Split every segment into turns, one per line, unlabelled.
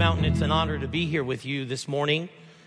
Mountain. It's an honor to be here with you this morning.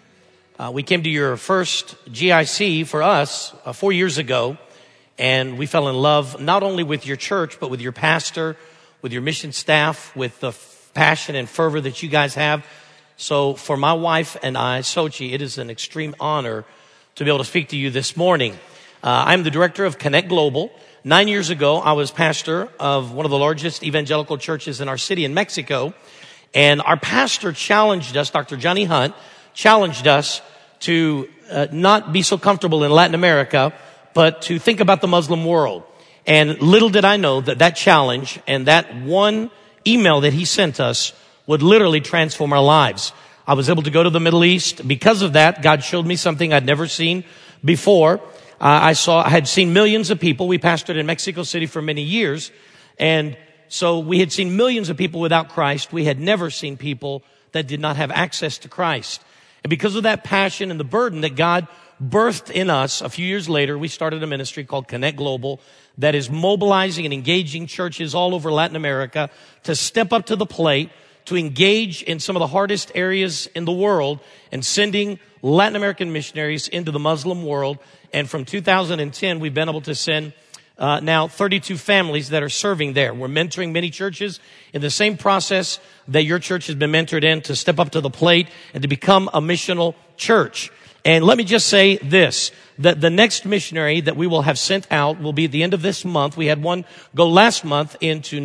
We came to your first GIC for us 4 years ago, and we fell in love not only with your church, but with your pastor, with your mission staff, with the passion and fervor that you guys have. So for my wife and I, Sochi, it is an extreme honor to be able to speak to you this morning. I'm the director of Connect Global. 9 years ago, I was pastor of one of the largest evangelical churches in our city in Mexico. And our pastor challenged us, Dr. Johnny Hunt, challenged us to not be so comfortable in Latin America, but to think about the Muslim world. And little did I know that that challenge and that one email that he sent us would literally transform our lives. I was able to go to the Middle East. Because of that, God showed me something I'd never seen before. I had seen millions of people. We pastored in Mexico City for many years. And so we had seen millions of people without Christ. We had never seen people that did not have access to Christ. And because of that passion and the burden that God birthed in us, a few years later, we started a ministry called Connect Global that is mobilizing and engaging churches all over Latin America to step up to the plate, to engage in some of the hardest areas in the world and sending Latin American missionaries into the Muslim world. And from 2010, we've been able to send now 32 families that are serving there. We're mentoring many churches in the same process that your church has been mentored in to step up to the plate and to become a missional church. And let me just say this, that the next missionary that we will have sent out will be at the end of this month. We had one go last month into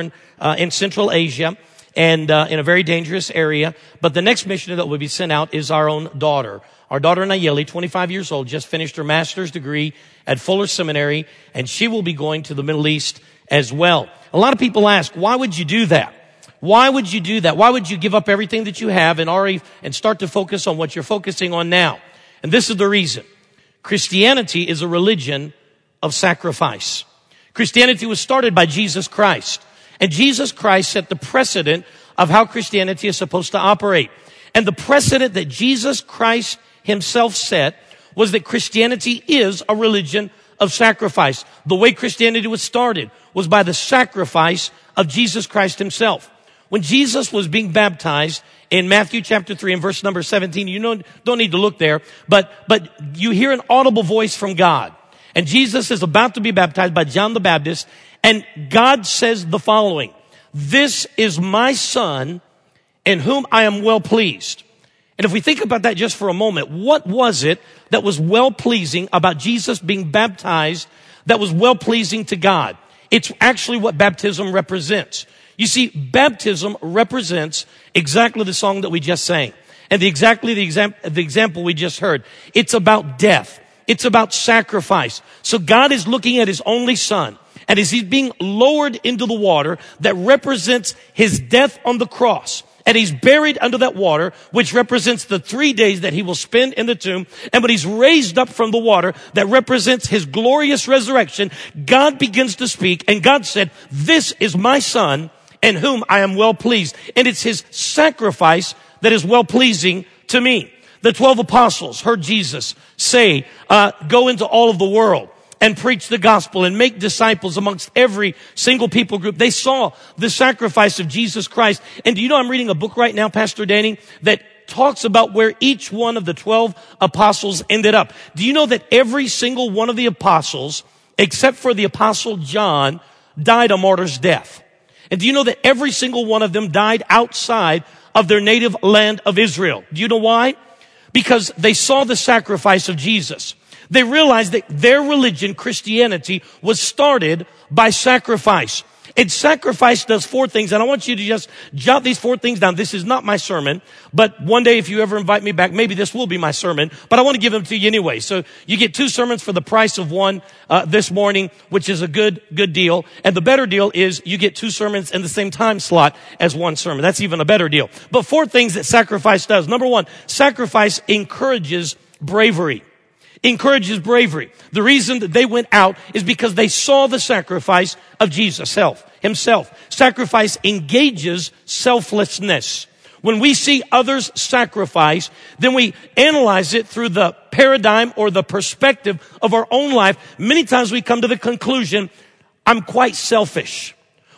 in Central Asia and in a very dangerous area. But the next missionary that will be sent out is our own daughter. Our daughter Nayeli, 25 years old, just finished her master's degree at Fuller Seminary, and she will be going to the Middle East as well. A lot of people ask, why would you do that? Why would you do that? Why would you give up everything that you have and start to focus on what you're focusing on now? And this is the reason. Christianity is a religion of sacrifice. Christianity was started by Jesus Christ. And Jesus Christ set the precedent of how Christianity is supposed to operate. And the precedent that Jesus Christ himself set was that Christianity is a religion of sacrifice. The way Christianity was started was by the sacrifice of Jesus Christ himself. When Jesus was being baptized in Matthew chapter 3 and verse number 17, you don't need to look there, but you hear an audible voice from God. And Jesus is about to be baptized by John the Baptist, and God says the following, "This is my son in whom I am well pleased." And if we think about that just for a moment, what was it that was well-pleasing about Jesus being baptized that was well-pleasing to God? It's actually what baptism represents. You see, baptism represents exactly the song that we just sang and the example we just heard. It's about death. It's about sacrifice. So God is looking at his only son, and as he's being lowered into the water that represents his death on the cross, and he's buried under that water, which represents the 3 days that he will spend in the tomb. And when he's raised up from the water, that represents his glorious resurrection, God begins to speak. And God said, "This is my son in whom I am well pleased." And it's his sacrifice that is well pleasing to me. The 12 apostles heard Jesus say, go into all of the world and preach the gospel and make disciples amongst every single people group. They saw the sacrifice of Jesus Christ. And do you know I'm reading a book right now, Pastor Danny, that talks about where each one of the 12 apostles ended up. Do you know that every single one of the apostles, except for the apostle John, died a martyr's death? And do you know that every single one of them died outside of their native land of Israel? Do you know why? Because they saw the sacrifice of Jesus. They realized that their religion, Christianity, was started by sacrifice. And sacrifice does 4 things. And I want you to just jot these 4 things down. This is not my sermon, but one day if you ever invite me back, maybe this will be my sermon, but I want to give them to you anyway. So you get 2 sermons for the price of one this morning, which is a good deal. And the better deal is you get 2 sermons in the same time slot as one sermon. That's even a better deal. But 4 things that sacrifice does. Number 1, sacrifice encourages bravery. Encourages bravery. The reason that they went out is because they saw the sacrifice of Jesus himself. Sacrifice engages selflessness. When we see others sacrifice, then we analyze it through the paradigm or the perspective of our own life. Many times we come to the conclusion, I'm quite selfish.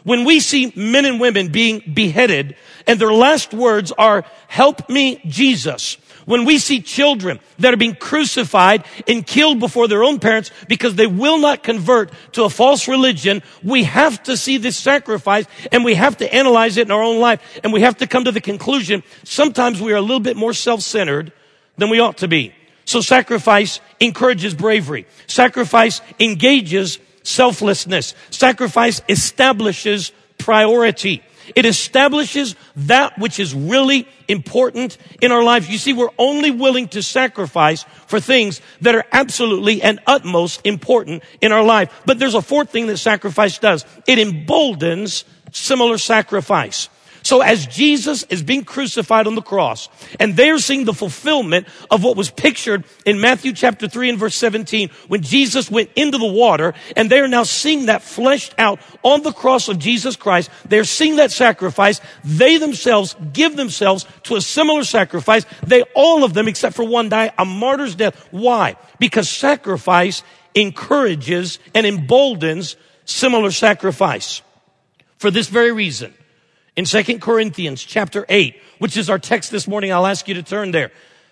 When we see men and women being beheaded and their last words are, "Help me, Jesus." When we see children that are being crucified and killed before their own parents because they will not convert to a false religion, we have to see this sacrifice and we have to analyze it in our own life. And we have to come to the conclusion, sometimes we are a little bit more self-centered than we ought to be. So sacrifice encourages bravery. Sacrifice engages selflessness. Sacrifice establishes priority. It establishes that which is really important in our lives. You see, we're only willing to sacrifice for things that are absolutely and utmost important in our life. But there's a fourth thing that sacrifice does. It emboldens similar sacrifice. So as Jesus is being crucified on the cross, and they're seeing the fulfillment of what was pictured in Matthew chapter 3 and verse 17, when Jesus went into the water, and they are now seeing that fleshed out on the cross of Jesus Christ. They're seeing that sacrifice. They themselves give themselves to a similar sacrifice. They, all of them, except for one, die a martyr's death. Why? Because sacrifice encourages and emboldens similar sacrifice. For this very reason, in 2 Corinthians chapter 8, which is our text this morning, I'll ask you to turn there.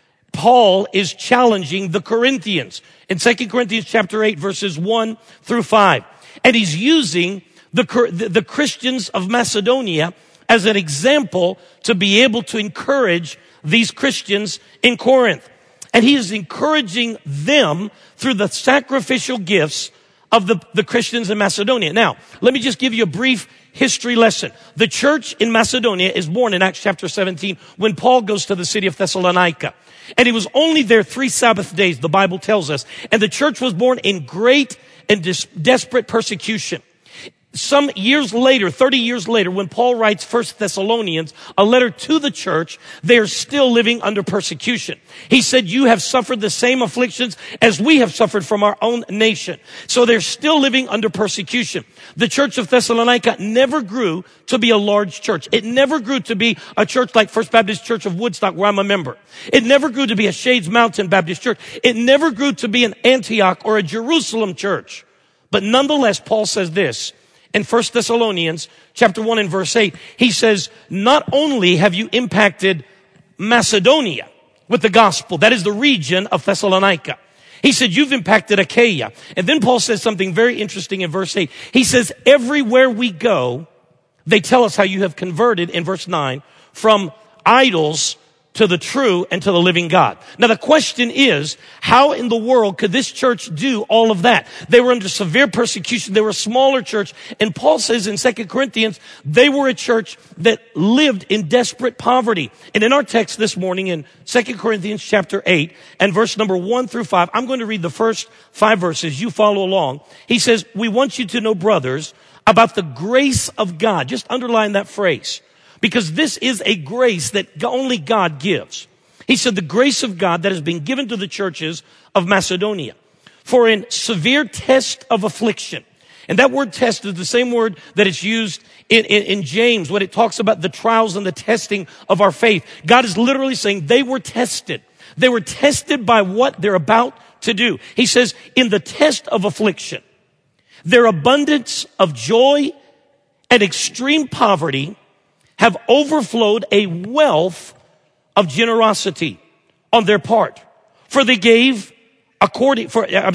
Paul is challenging the Corinthians in 2 Corinthians chapter 8, verses 1 through 5. And he's using the Christians of Macedonia as an example to be able to encourage these Christians in Corinth. And he is encouraging them through the sacrificial gifts of the Christians in Macedonia. Now, let me just give you a brief history lesson. The church in Macedonia is born in Acts chapter 17 when Paul goes to the city of Thessalonica. And he was only there 3 Sabbath days, the Bible tells us. And the church was born in great and desperate persecution. Some years later, 30 years later, when Paul writes 1 Thessalonians, a letter to the church, they are still living under persecution. He said, you have suffered the same afflictions as we have suffered from our own nation. So they're still living under persecution. The church of Thessalonica never grew to be a large church. It never grew to be a church like First Baptist Church of Woodstock, where I'm a member. It never grew to be a Shades Mountain Baptist Church. It never grew to be an Antioch or a Jerusalem church. But nonetheless, Paul says this, in 1 Thessalonians chapter 1 and verse 8, he says, not only have you impacted Macedonia with the gospel, that is the region of Thessalonica. He said, you've impacted Achaia. And then Paul says something very interesting in verse 8. He says, everywhere we go, they tell us how you have converted, in verse 9, from idols to the true and to the living God. Now the question is, how in the world could this church do all of that? They were under severe persecution. They were a smaller church. And Paul says in 2 Corinthians, they were a church that lived in desperate poverty. And in our text this morning in 2 Corinthians chapter 8 and verse number 1 through 5, I'm going to read the first 5 verses. You follow along. He says, we want you to know, brothers, about the grace of God. Just underline that phrase. Because this is a grace that only God gives. He said the grace of God that has been given to the churches of Macedonia. For in severe test of affliction. And that word test is the same word that is used in James when it talks about the trials and the testing of our faith. God is literally saying they were tested. They were tested by what they're about to do. He says in the test of affliction, their abundance of joy and extreme poverty have overflowed a wealth of generosity on their part. For they gave according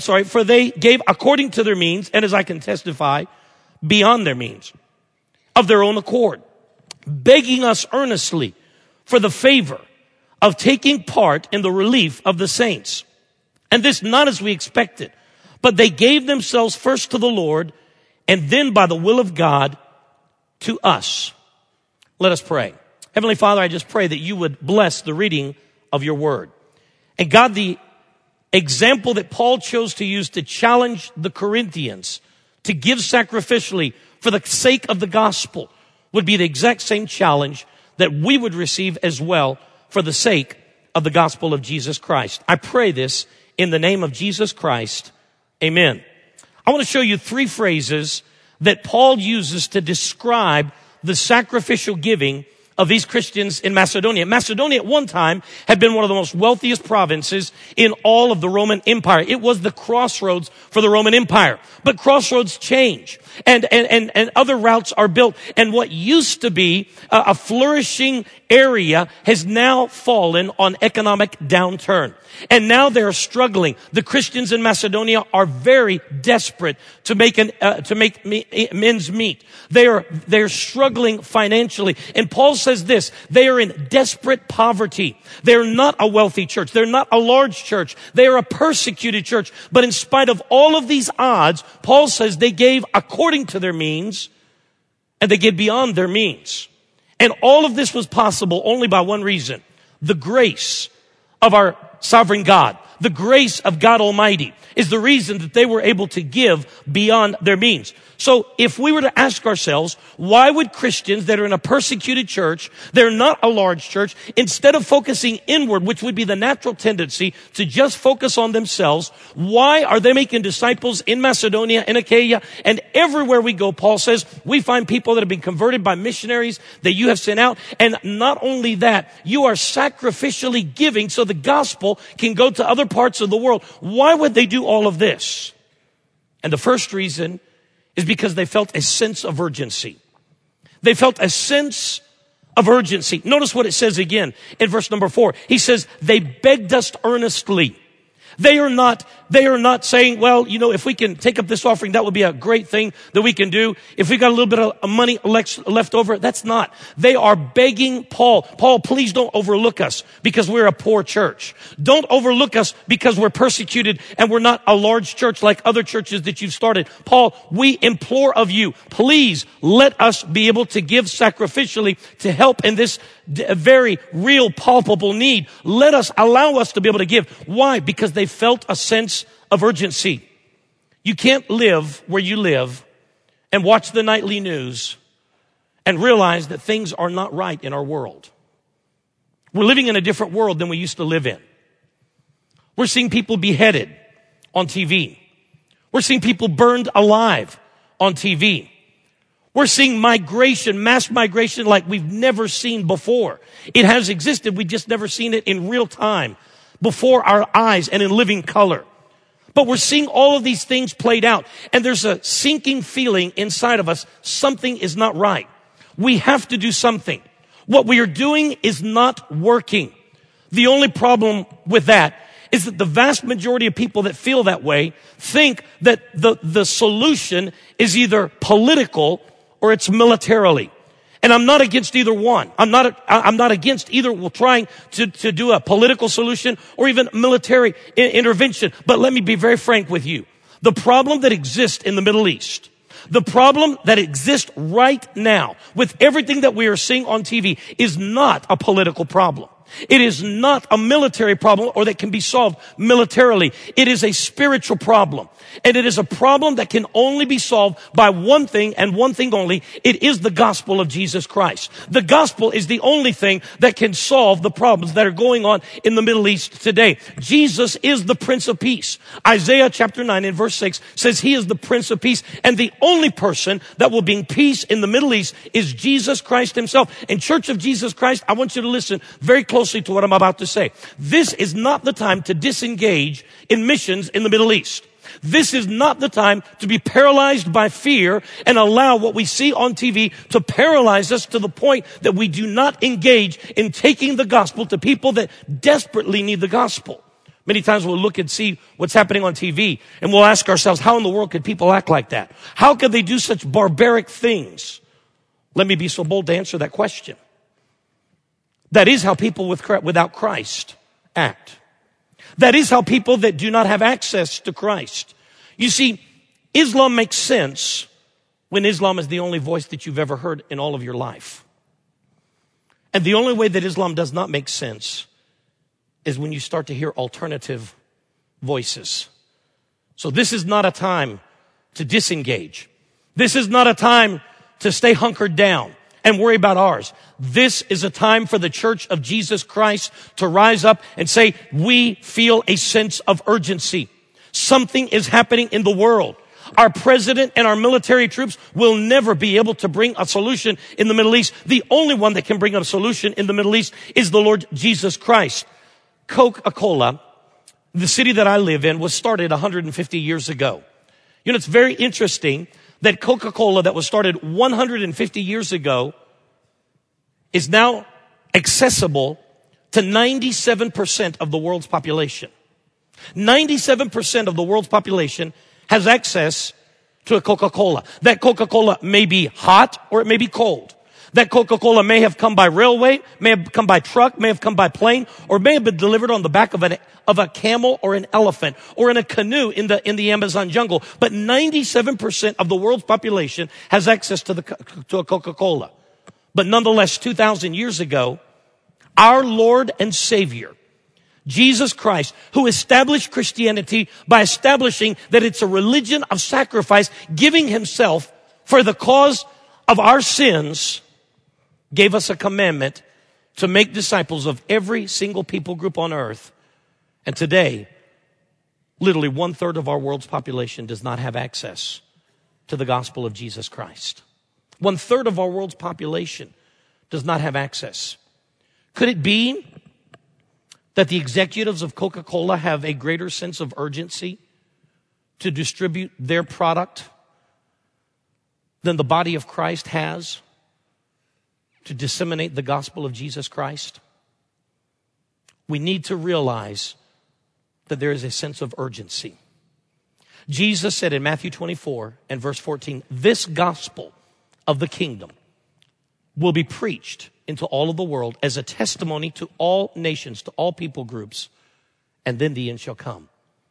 to their means, and as I can testify, beyond their means, of their own accord, begging us earnestly for the favor of taking part in the relief of the saints. And this not as we expected, but they gave themselves first to the Lord, and then by the will of God to us. Let us pray. Heavenly Father, I just pray that you would bless the reading of your word. And God, the example that Paul chose to use to challenge the Corinthians to give sacrificially for the sake of the gospel would be the exact same challenge that we would receive as well for the sake of the gospel of Jesus Christ. I pray this in the name of Jesus Christ. Amen. I want to show you 3 phrases that Paul uses to describe the sacrificial giving of these Christians in Macedonia. Macedonia at one time had been one of the most wealthiest provinces in all of the Roman Empire. It was the crossroads for the Roman Empire. But crossroads change and other routes are built. And what used to be a flourishing area has now fallen on economic downturn. And now they're struggling. The Christians in Macedonia are very desperate to make ends meet. They're struggling financially. And Paul says this, they are in desperate poverty. They're not a wealthy church. They're not a large church. They are a persecuted church. But in spite of all of these odds, Paul says they gave according to their means and they gave beyond their means. And all of this was possible only by one reason, the grace of our sovereign God. The grace of God Almighty is the reason that they were able to give beyond their means. So if we were to ask ourselves, why would Christians that are in a persecuted church, they're not a large church, instead of focusing inward, which would be the natural tendency to just focus on themselves, why are they making disciples in Macedonia, in Achaia, and everywhere we go? Paul says, we find people that have been converted by missionaries that you have sent out. And not only that, you are sacrificially giving so the gospel can go to other parts of the world. Why would they do all of this? And the first reason is because they felt a sense of urgency. They felt a sense of urgency. Notice what it says again in verse number 4. He says, they begged us earnestly. They are not saying, well, if we can take up this offering, that would be a great thing that we can do. If we got a little bit of money left over, that's not. They are begging Paul, please don't overlook us because we're a poor church. Don't overlook us because we're persecuted and we're not a large church like other churches that you've started. Paul, we implore of you, please let us be able to give sacrificially to help in this very real, palpable need. Allow us to be able to give. Why? Because they felt a sense of urgency. You can't live where you live and watch the nightly news and realize that things are not right in our world. We're living in a different world than we used to live in. We're seeing people beheaded on TV. We're seeing people burned alive on TV. We're seeing mass migration like we've never seen before. It has existed. We've just never seen it in real time before our eyes and in living color. But we're seeing all of these things played out. And there's a sinking feeling inside of us. Something is not right. We have to do something. What we are doing is not working. The only problem with that is that the vast majority of people that feel that way think that the solution is either political or it's militarily. And I'm not against either one. I'm not against either trying to do a political solution or even military intervention. But let me be very frank with you. The problem that exists in the Middle East, the problem that exists right now with everything that we are seeing on TV is not a political problem. It is not a military problem or that can be solved militarily. It is a spiritual problem. And it is a problem that can only be solved by one thing and one thing only. It is the gospel of Jesus Christ. The gospel is the only thing that can solve the problems that are going on in the Middle East today. Jesus is the Prince of Peace. Isaiah chapter 9 and verse 6 says he is the Prince of Peace. And the only person that will bring peace in the Middle East is Jesus Christ himself. And Church of Jesus Christ, I want you to listen very closely to what I'm about to say. This is not the time to disengage in missions in the Middle East. This is not the time to be paralyzed by fear and allow what we see on TV to paralyze us to the point that we do not engage in taking the gospel to people that desperately need the gospel. Many times we'll look and see what's happening on TV and we'll ask ourselves, how in the world could people act like that? How could they do such barbaric things? Let me be so bold to answer that question. That is how people without Christ act. That is how people that do not have access to Christ. You see, Islam makes sense when Islam is the only voice that you've ever heard in all of your life. And the only way that Islam does not make sense is when you start to hear alternative voices. So this is not a time to disengage. This is not a time to stay hunkered down and worry about ours. This is a time for the Church of Jesus Christ to rise up and say, we feel a sense of urgency. Something is happening in the world. Our president and our military troops will never be able to bring a solution in the Middle East. The only one that can bring a solution in the Middle East is the Lord Jesus Christ. Coca-Cola, the city that I live in, was started 150 years ago. You know, it's very interesting that Coca-Cola that was started 150 years ago is now accessible to 97% of the world's population. 97% of the world's population has access to a Coca-Cola. That Coca-Cola may be hot or it may be cold. That Coca-Cola may have come by railway, may have come by truck, may have come by plane, or may have been delivered on the back of a camel or an elephant or in a canoe in the Amazon jungle. But 97% of the world's population has access to a Coca-Cola. But nonetheless, 2,000 years ago, our Lord and Savior, Jesus Christ, who established Christianity by establishing that it's a religion of sacrifice, giving himself for the cause of our sins, gave us a commandment to make disciples of every single people group on earth. And today, literally 1/3 of our world's population does not have access to the gospel of Jesus Christ. 1/3 of our world's population does not have access. Could it be that the executives of Coca-Cola have a greater sense of urgency to distribute their product than the body of Christ has to disseminate the gospel of Jesus Christ? We need to realize that there is a sense of urgency. Jesus said in Matthew 24 and verse 14, this gospel of the kingdom will be preached into all of the world as a testimony to all nations, to all people groups, and then the end shall come.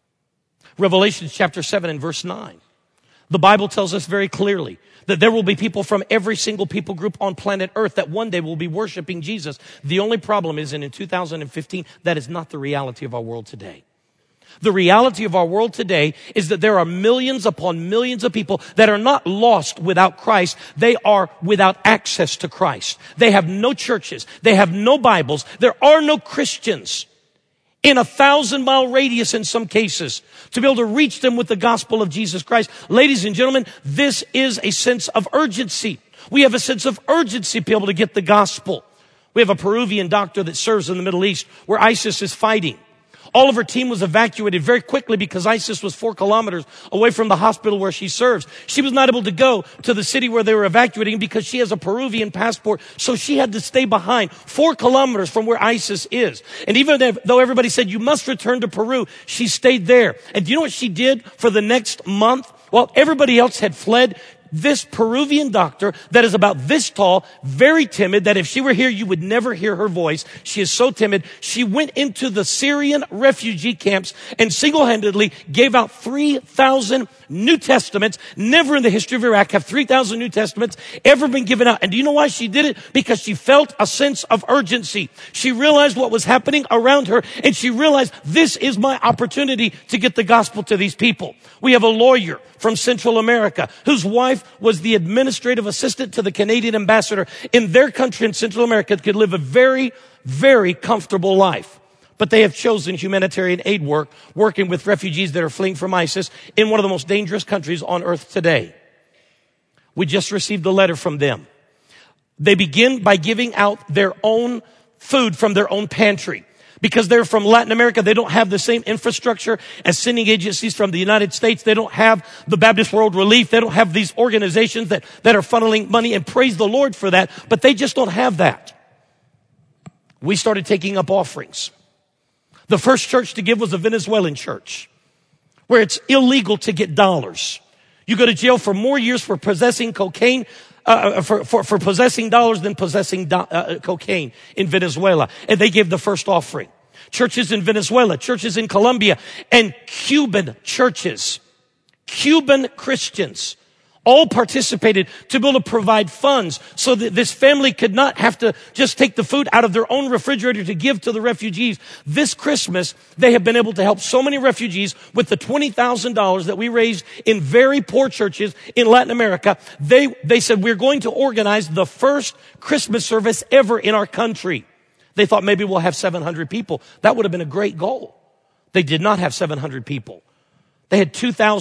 Revelation chapter 7 and verse 9. The Bible tells us very clearly that there will be people from every single people group on planet Earth that one day will be worshiping Jesus. The only problem is, in 2015, that is not the reality of our world today. The reality of our world today is that there are millions upon millions of people that are not lost without Christ. They are without access to Christ. They have no churches. They have no Bibles. There are no Christians in a 1,000-mile radius in some cases to be able to reach them with the gospel of Jesus Christ. Ladies and gentlemen, this is a sense of urgency. We have a sense of urgency to be able to get the gospel. We have a Peruvian doctor that serves in the Middle East where ISIS is fighting. All of her team was evacuated very quickly because ISIS was 4 kilometers away from the hospital where she serves. She was not able to go to the city where they were evacuating because she has a Peruvian passport. So she had to stay behind 4 kilometers from where ISIS is. And even though everybody said, you must return to Peru, she stayed there. And do you know what she did for the next month? While everybody else had fled, this Peruvian doctor that is about this tall, very timid, that if she were here, you would never hear her voice. She is so timid. She went into the Syrian refugee camps and single-handedly gave out 3,000 New Testaments. Never in the history of Iraq have 3,000 New Testaments ever been given out. And do you know why she did it? Because she felt a sense of urgency. She realized what was happening around her, and she realized this is my opportunity to get the gospel to these people. We have a lawyer from Central America whose wife was the administrative assistant to the Canadian ambassador in their country in Central America, could live a very, very comfortable life. But they have chosen humanitarian aid work, working with refugees that are fleeing from ISIS in one of the most dangerous countries on earth today. We just received a letter from them. They begin by giving out their own food from their own pantry. Because they're from Latin America, they don't have the same infrastructure as sending agencies from the United States. They don't have the Baptist World Relief. They don't have these organizations that are funneling money, and praise the Lord for that. But they just don't have that. We started taking up offerings. The first church to give was a Venezuelan church, where it's illegal to get dollars. You go to jail for more years for possessing cocaine, for possessing dollars than possessing cocaine in Venezuela. And they gave the first offering. Churches in Venezuela, churches in Colombia, and Cuban churches, Cuban Christians, all participated to be able to provide funds so that this family could not have to just take the food out of their own refrigerator to give to the refugees. This Christmas, they have been able to help so many refugees with the $20,000 that we raised in very poor churches in Latin America. They said, we're going to organize the first Christmas service ever in our country. They thought maybe we'll have 700 people. That would have been a great goal. They did not have 700 people. They had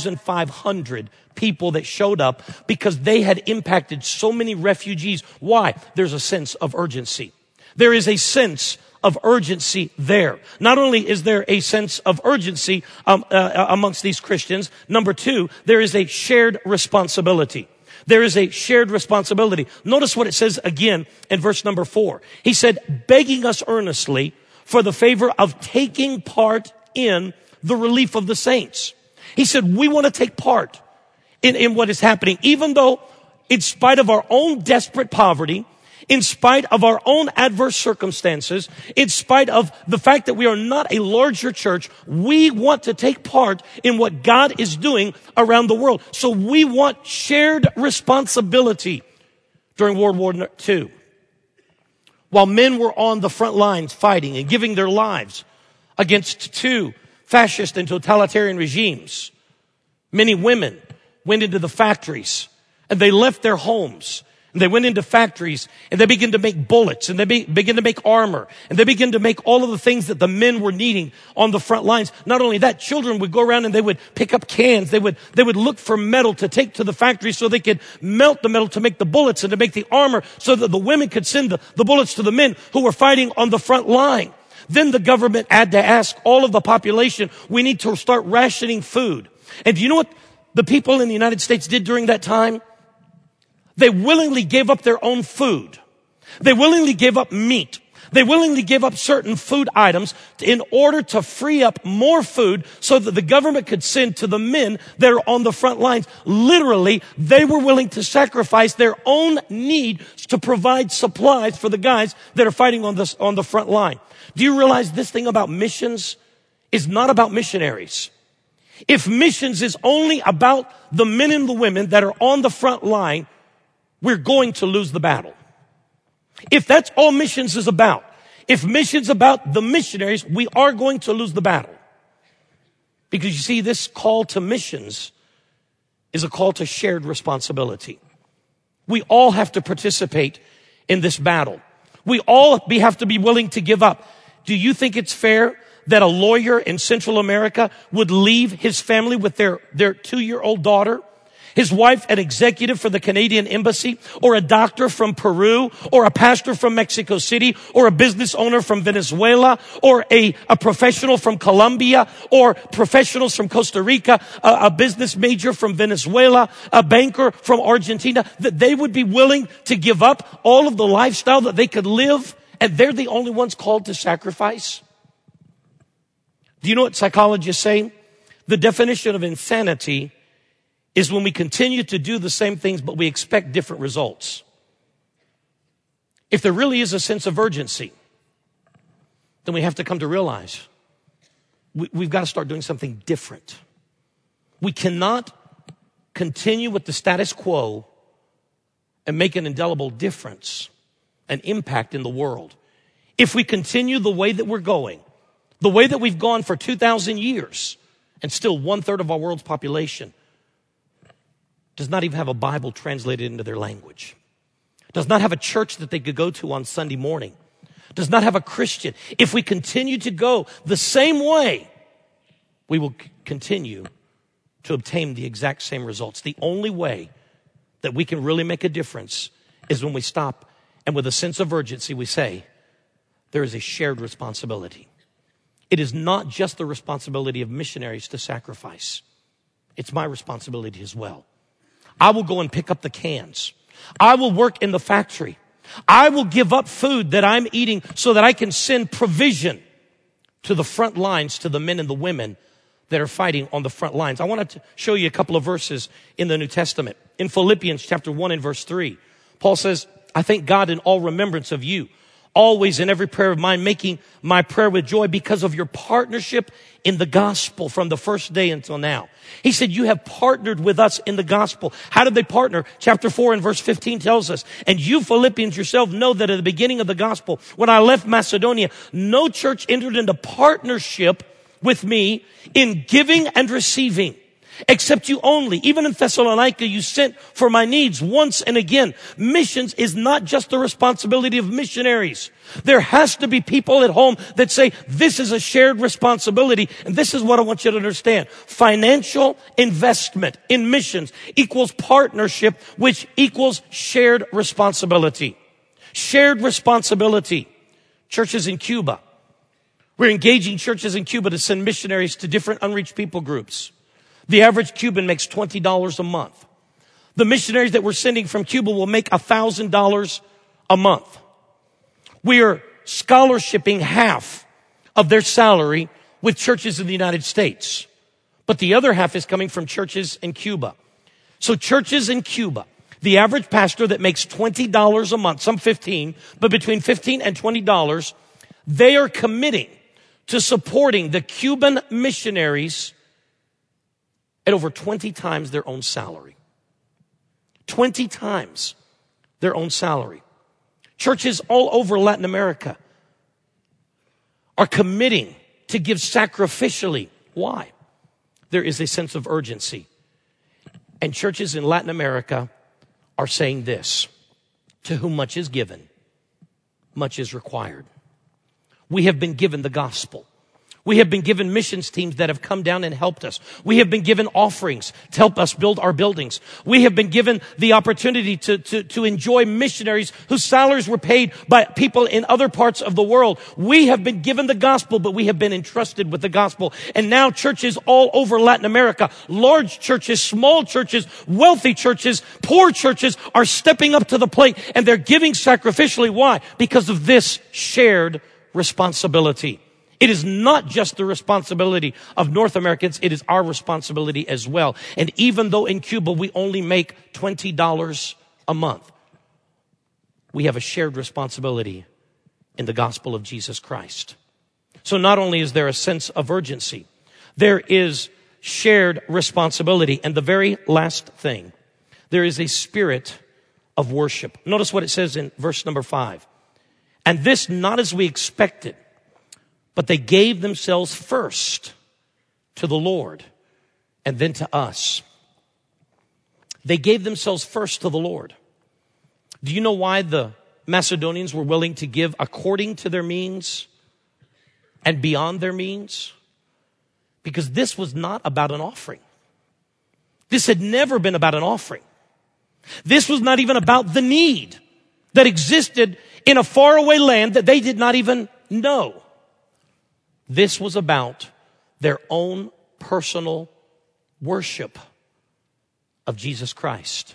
2,500 people that showed up because they had impacted so many refugees. Why? There's a sense of urgency. There is a sense of urgency there. Not only is there a sense of urgency amongst these Christians, number two, there is a shared responsibility. There is a shared responsibility. Notice what it says again in verse number 4. He said, begging us earnestly for the favor of taking part in the relief of the saints. He said, we want to take part in what is happening, even though in spite of our own desperate poverty, in spite of our own adverse circumstances, in spite of the fact that we are not a larger church, we want to take part in what God is doing around the world. So we want shared responsibility. During World War II, while men were on the front lines fighting and giving their lives against two fascist and totalitarian regimes, many women went into the factories and they left their homes. And they went into factories and they began to make bullets and they began to make armor and they began to make all of the things that the men were needing on the front lines. Not only that, children would go around and they would pick up cans. They would look for metal to take to the factory so they could melt the metal to make the bullets and to make the armor so that the women could send the bullets to the men who were fighting on the front line. Then the government had to ask all of the population, we need to start rationing food. And do you know what the people in the United States did during that time? They willingly gave up their own food. They willingly gave up meat. They willingly gave up certain food items in order to free up more food so that the government could send to the men that are on the front lines. Literally, they were willing to sacrifice their own need to provide supplies for the guys that are fighting on the front line. Do you realize this thing about missions is not about missionaries? If missions is only about the men and the women that are on the front line, we're going to lose the battle. If that's all missions is about, if missions about the missionaries, we are going to lose the battle. Because you see, this call to missions is a call to shared responsibility. We all have to participate in this battle. We all have to be willing to give up. Do you think it's fair that a lawyer in Central America would leave his family with their 2-year-old daughter? His wife, an executive for the Canadian Embassy, or a doctor from Peru, or a pastor from Mexico City, or a business owner from Venezuela, or a professional from Colombia, or professionals from Costa Rica, a business major from Venezuela, a banker from Argentina, that they would be willing to give up all of the lifestyle that they could live, and they're the only ones called to sacrifice? Do you know what psychologists say? The definition of insanity is when we continue to do the same things, but we expect different results. If there really is a sense of urgency, then we have to come to realize we've got to start doing something different. We cannot continue with the status quo and make an indelible difference, an impact in the world. If we continue the way that we're going, the way that we've gone for 2,000 years, and still 1/3 of our world's population does not even have a Bible translated into their language, does not have a church that they could go to on Sunday morning, does not have a Christian. If we continue to go the same way, we will continue to obtain the exact same results. The only way that we can really make a difference is when we stop and with a sense of urgency we say, there is a shared responsibility. It is not just the responsibility of missionaries to sacrifice. It's my responsibility as well. I will go and pick up the cans. I will work in the factory. I will give up food that I'm eating so that I can send provision to the front lines, to the men and the women that are fighting on the front lines. I want to show you a couple of verses in the New Testament. In Philippians chapter 1 and verse 3, Paul says, I thank God in all remembrance of you, always in every prayer of mine, making my prayer with joy because of your partnership in the gospel from the first day until now. He said, you have partnered with us in the gospel. How did they partner? Chapter 4 and verse 15 tells us, and you Philippians yourself know that at the beginning of the gospel, when I left Macedonia, no church entered into partnership with me in giving and receiving. Except you only, even in Thessalonica, you sent for my needs once and again. Missions is not just the responsibility of missionaries. There has to be people at home that say, this is a shared responsibility. And this is what I want you to understand. Financial investment in missions equals partnership, which equals shared responsibility. Shared responsibility. Churches in Cuba. We're engaging churches in Cuba to send missionaries to different unreached people groups. The average Cuban makes $20 a month. The missionaries that we're sending from Cuba will make $1,000 a month. We are scholarshiping half of their salary with churches in the United States. But the other half is coming from churches in Cuba. So churches in Cuba, the average pastor that makes $20 a month, some 15, but between $15 and $20, they are committing to supporting the Cuban missionaries at over 20 times their own salary. 20 times their own salary. Churches all over Latin America are committing to give sacrificially. Why? There is a sense of urgency. And churches in Latin America are saying this: to whom much is given, much is required. We have been given the gospel. We have been given missions teams that have come down and helped us. We have been given offerings to help us build our buildings. We have been given the opportunity to enjoy missionaries whose salaries were paid by people in other parts of the world. We have been given the gospel, but we have been entrusted with the gospel. And now churches all over Latin America, large churches, small churches, wealthy churches, poor churches are stepping up to the plate, and they're giving sacrificially. Why? Because of this shared responsibility. It is not just the responsibility of North Americans, it is our responsibility as well. And even though in Cuba we only make $20 a month, we have a shared responsibility in the gospel of Jesus Christ. So not only is there a sense of urgency, there is shared responsibility. And the very last thing, there is a spirit of worship. Notice what it says in verse number 5. And this not as we expected, but they gave themselves first to the Lord and then to us. They gave themselves first to the Lord. Do you know why the Macedonians were willing to give according to their means and beyond their means? Because this was not about an offering. This had never been about an offering. This was not even about the need that existed in a faraway land that they did not even know. This was about their own personal worship of Jesus Christ.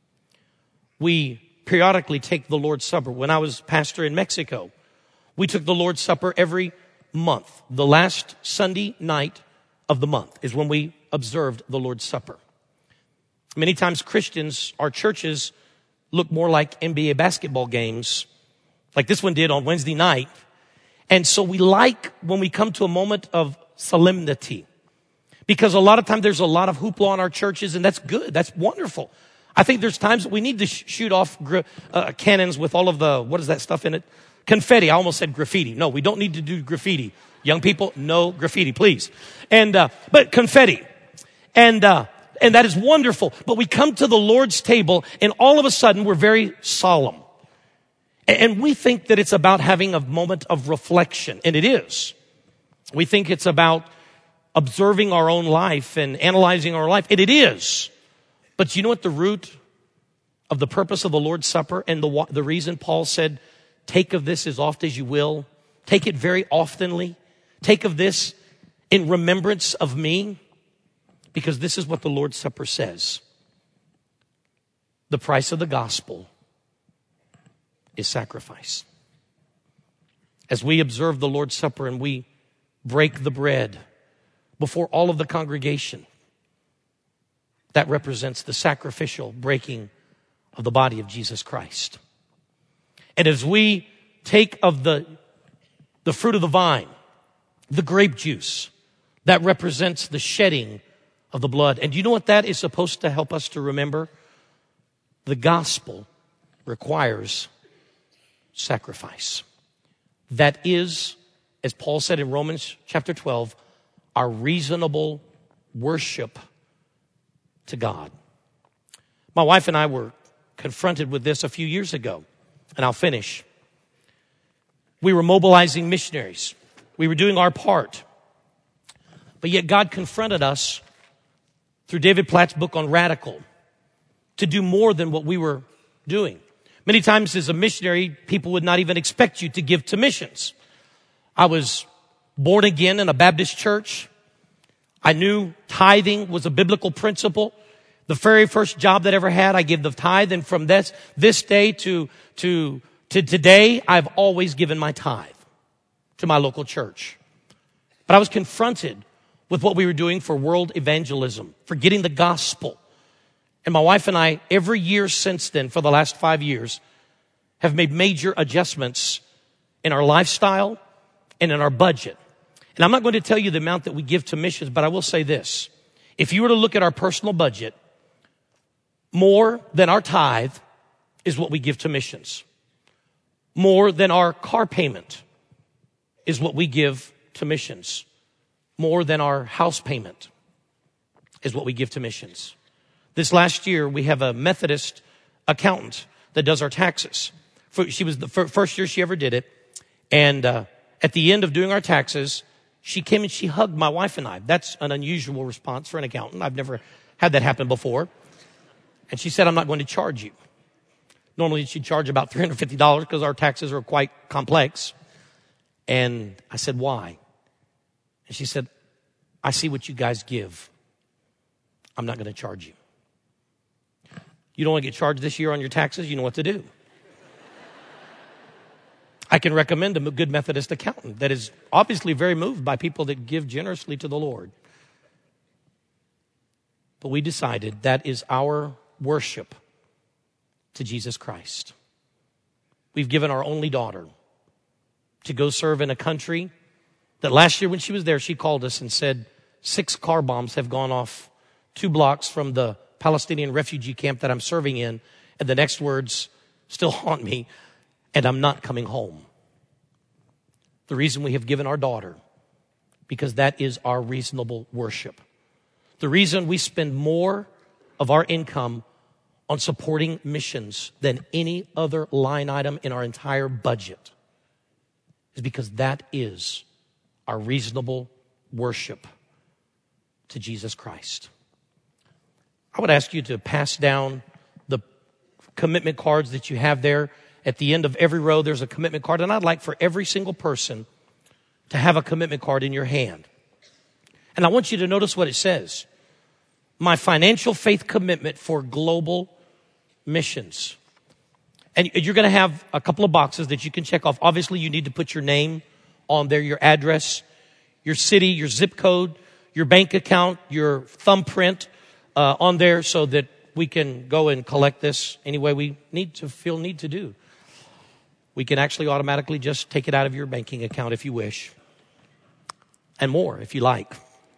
We periodically take the Lord's Supper. When I was pastor in Mexico, we took the Lord's Supper every month. The last Sunday night of the month is when we observed the Lord's Supper. Many times Christians, our churches, look more like NBA basketball games, like this one did on Wednesday night. And so we like when we come to a moment of solemnity, because a lot of times there's a lot of hoopla in our churches, and that's good. That's wonderful. I think there's times that we need to shoot off cannons with all of the, what is that stuff in it? Confetti. I almost said graffiti. No, we don't need to do graffiti. Young people, no graffiti, please. But confetti. And that is wonderful. But we come to the Lord's table, and all of a sudden we're very solemn. And we think that it's about having a moment of reflection, and it is. We think it's about observing our own life and analyzing our life, and it is. But you know what the root of the purpose of the Lord's Supper and the reason Paul said, take of this as oft as you will, take it very oftenly, take of this in remembrance of me? Because this is what the Lord's Supper says. The price of the gospel is sacrifice. As we observe the Lord's Supper and we break the bread before all of the congregation, that represents the sacrificial breaking of the body of Jesus Christ. And as we take of the fruit of the vine, the grape juice, that represents the shedding of the blood. And you know what that is supposed to help us to remember? The gospel requires sacrifice. That is, as Paul said in Romans chapter 12, our reasonable worship to God. My wife and I were confronted with this a few years ago, and I'll finish. We were mobilizing missionaries. We were doing our part. But yet God confronted us through David Platt's book on Radical to do more than what we were doing. Many times as a missionary, people would not even expect you to give to missions. I was born again in a Baptist church. I knew tithing was a biblical principle. The very first job that I ever had, I gave the tithe. And from this day to today, I've always given my tithe to my local church. But I was confronted with what we were doing for world evangelism, for getting the gospel. And my wife and I, every year since then, for the last 5 years, have made major adjustments in our lifestyle and in our budget. And I'm not going to tell you the amount that we give to missions, but I will say this. If you were to look at our personal budget, more than our tithe is what we give to missions. More than our car payment is what we give to missions. More than our house payment is what we give to missions. This last year, we have a Methodist accountant that does our taxes. She was the first year she ever did it. And at the end of doing our taxes, she came and she hugged my wife and I. That's an unusual response for an accountant. I've never had that happen before. And she said, I'm not going to charge you. Normally she'd charge about $350 because our taxes are quite complex. And I said, why? And she said, I see what you guys give. I'm not going to charge you. You don't want to get charged this year on your taxes? You know what to do. I can recommend a good Methodist accountant that is obviously very moved by people that give generously to the Lord. But we decided that is our worship to Jesus Christ. We've given our only daughter to go serve in a country that last year when she was there, she called us and said 6 car bombs have gone off 2 blocks from the Palestinian refugee camp that I'm serving in. And the next words still haunt me, and I'm not coming home. The reason we have given our daughter, because that is our reasonable worship. The reason we spend more of our income on supporting missions than any other line item in our entire budget is because that is our reasonable worship to Jesus Christ. I would ask you to pass down the commitment cards that you have there. At the end of every row, there's a commitment card. And I'd like for every single person to have a commitment card in your hand. And I want you to notice what it says. My financial faith commitment for global missions. And you're going to have a couple of boxes that you can check off. Obviously, you need to put your name on there, your address, your city, your zip code, your bank account, your thumbprint on there so that we can go and collect this any way we need to do. We can actually automatically just take it out of your banking account if you wish. And more if you like.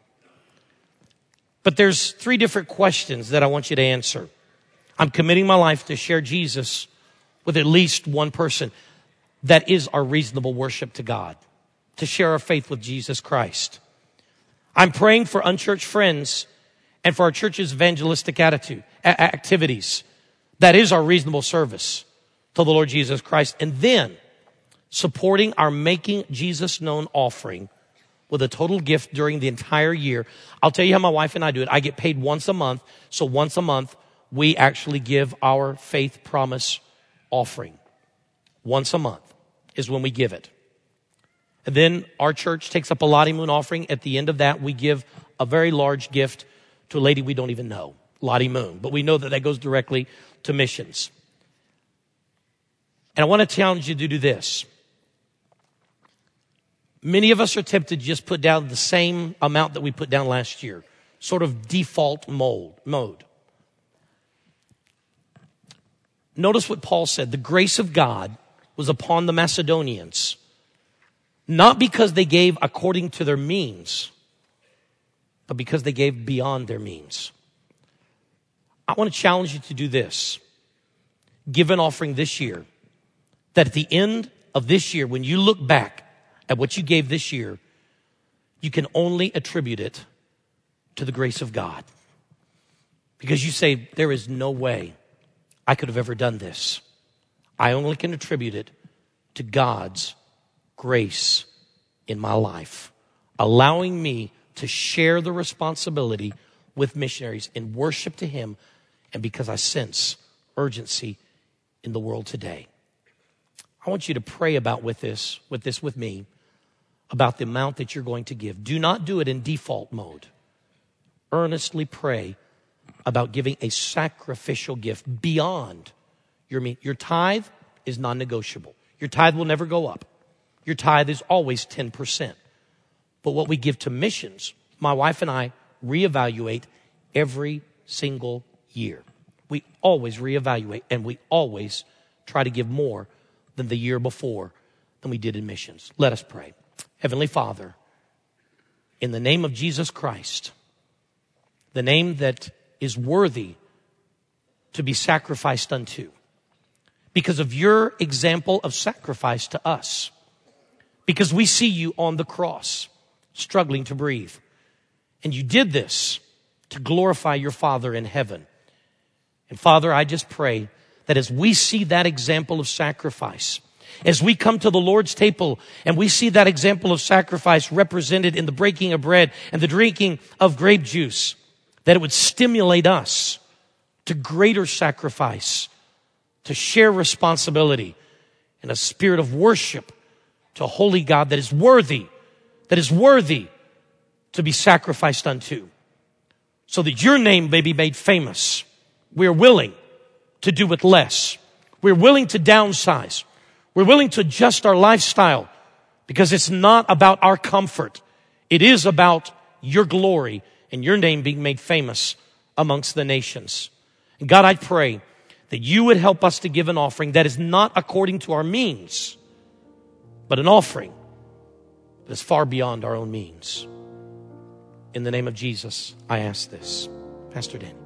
But there's 3 different questions that I want you to answer. I'm committing my life to share Jesus with at least one person. That is our reasonable worship to God. To share our faith with Jesus Christ. I'm praying for unchurched friends and for our church's evangelistic activities. That is our reasonable service to the Lord Jesus Christ. And then supporting our Making Jesus Known offering with a total gift during the entire year. I'll tell you how my wife and I do it. I get paid once a month. So once a month, we actually give our faith promise offering. Once a month is when we give it. And then our church takes up a Lottie Moon offering. At the end of that, we give a very large gift to a lady we don't even know, Lottie Moon. But we know that goes directly to missions. And I want to challenge you to do this. Many of us are tempted to just put down the same amount that we put down last year, sort of default mode. Notice what Paul said. The grace of God was upon the Macedonians, not because they gave according to their means, but because they gave beyond their means. I want to challenge you to do this. Give an offering this year, that at the end of this year, when you look back at what you gave this year, you can only attribute it to the grace of God. Because you say, there is no way I could have ever done this. I only can attribute it to God's grace in my life, allowing me to share the responsibility with missionaries in worship to Him, and because I sense urgency in the world today. I want you to pray about with me, about the amount that you're going to give. Do not do it in default mode. Earnestly pray about giving a sacrificial gift beyond your means. Your tithe is non-negotiable. Your tithe will never go up. Your tithe is always 10%. But what we give to missions, my wife and I reevaluate every single year. We always reevaluate, and we always try to give more than the year before than we did in missions. Let us pray. Heavenly Father, in the name of Jesus Christ, the name that is worthy to be sacrificed unto, because of your example of sacrifice to us, because we see you on the cross, struggling to breathe. And you did this to glorify your Father in heaven. And Father, I just pray that as we see that example of sacrifice, as we come to the Lord's table and we see that example of sacrifice represented in the breaking of bread and the drinking of grape juice, that it would stimulate us to greater sacrifice, to share responsibility in a spirit of worship to a holy God that is worthy to be sacrificed unto, so that your name may be made famous. We are willing to do with less. We're willing to downsize. We're willing to adjust our lifestyle, because it's not about our comfort. It is about your glory and your name being made famous amongst the nations. And God, I pray that you would help us to give an offering that is not according to our means, but an offering that is far beyond our own means. In the name of Jesus, I ask this. Pastor Dan.